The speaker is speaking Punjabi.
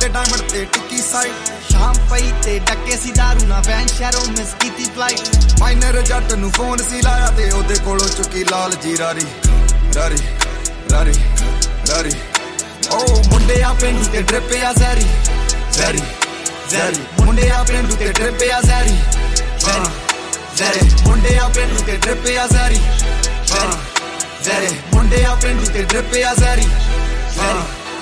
ਵੱਡੇ ਡਾਇਮੰਡ ਤੇ ਟਿੱਕੀ ਸਾਈਡ ਸ਼ਾਮ ਪਈ ਤੇ ਡੱਕੇ ਸੀ ਦਾਰੂ ਨਾ ਵੈਨ ਸ਼ਹਿਰੋਂ ਮਿਸ ਕੀਤੀ ਫਲਾਈਟ ਮਾਈਨਰ ਜੱਟ ਨੂੰ ਫੋਨ ਸੀ ਲਾਇਆ ਤੇ ਉਹਦੇ ਕੋਲੋਂ ਚੁੱਕੀ ਲਾਲ ਜੀ ਰਾਰੀ ਰਾਰੀ ਰਾਰੀ ਰਾਰੀ ਓ ਮੁੰਡਿਆ ਪਿੰਡੂ ਤੇ ਡ੍ਰਿਪ ਆ ਜ਼ੈਰੀ ਜ਼ੈਰੀ ਜ਼ੈਰੀ ਮੁੰਡਿਆ ਪਿੰਡੂ ਤੇ ਡ੍ਰਿਪ ਆ ਜ਼ੈਰੀ ਜ਼ੈਰੀ ਜ਼ੈਰੀ ਮੁੰਡਿਆ ਪਿੰਡੂ ਤੇ ਡ੍ਰਿਪ ਆ ਜ਼ੈਰੀ ਜ਼ੈਰੀ ਜ਼ੈਰੀ ਮੁੰਡਿਆ ਪਿੰਡੂ ਤੇ ਡ੍ਰਿਪ ਆ ਜ਼ੈਰੀ ਜ਼ੈਰੀ